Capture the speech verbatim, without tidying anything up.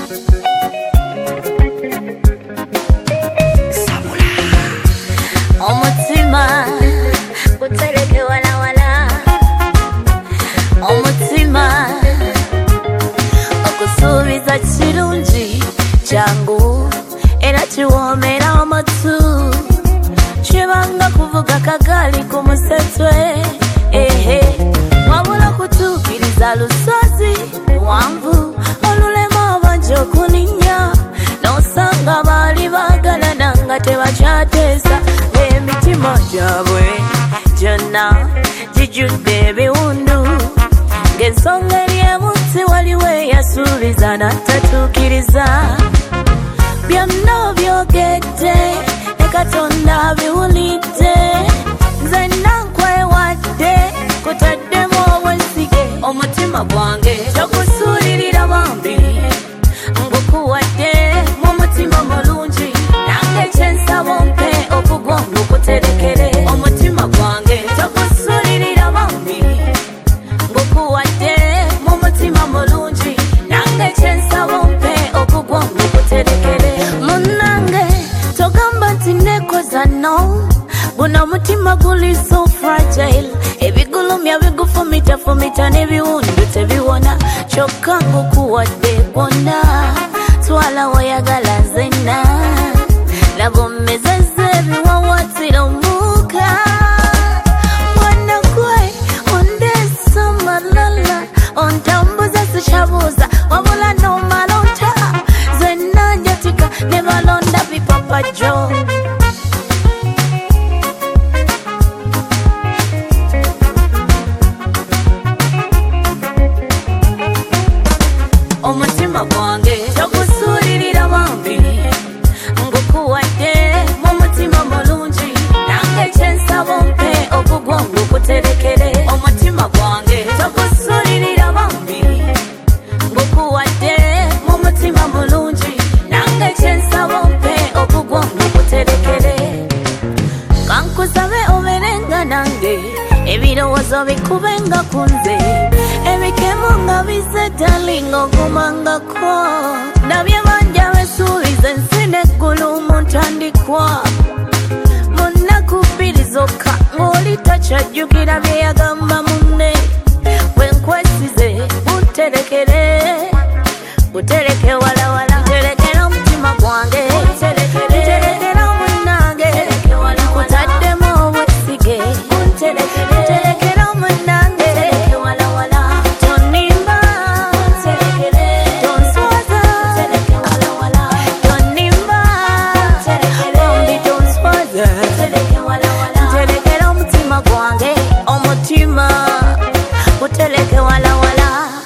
Omutima gutereke wala wala, omutima okusuubiza kirungi kyangu era kiwoomera amatu, kibanga kuvuga kagaali ku musetwe ehe wabula kutuukiriza lusozi wanvu olulema abangi okuninnya n'osanga baali baagalana nga tebakyateesa emitima gyabwe gyonna gijjudde ebiwundu ng'ensonga eri emu nti waliwo eyasuubiza n'atatuukiriza byonna byogedde ne Katonda biwulidde nze nankwewadde kutaddemu obwesige omutima gwange togusuulirira bambi ngukuwadde mu mutima mulungi nange kyensaba ompe okugwanga okuterekere omutima gwange togusuulirira bambi ngukuwadde mu mutima mulungi nange kyensaba ompe okugwanga okuterekere munnange togamba nti nekoza no guno omutima guli so fragile ebigulumya bigufumita-fumita n'ebiwundu tebiwona kyokka ngukuwadde gwonna twala wayagala zenna laba ommezezza ebiwawatira omuuka mwana gwe ondeesa malala ontambuza sikyabuuza wabula n'omalota zenna njatika ne balonda bipapa jo omutima gwange togusuulirira bambi ngukuwadde mu mutima mulungi nange kyensaba ompe okugwanga okuterekere omutima gwange togusuulirira bambi ngukuwadde mu mutima mulungi nange kyensaba ompe okugwanga okuterekere kankusabe oberenga nange ebirowoozo bikubenga ku nze ebikemo nga bize dalinga ogumangako nabye banja besuubiza ensi n'eggulu mu ntandikwa mu nnaku bbiri zokka ng'oli takyajjukira bye yagamba munne bwe nkwesize buterekere butereke walawala terekera omutima gwange terekera munnange kutaddemu obwesige terekera munnange tonimba tonswaza tonimba bombi tonswaza terekera omutima gwange omutima gutereke walawala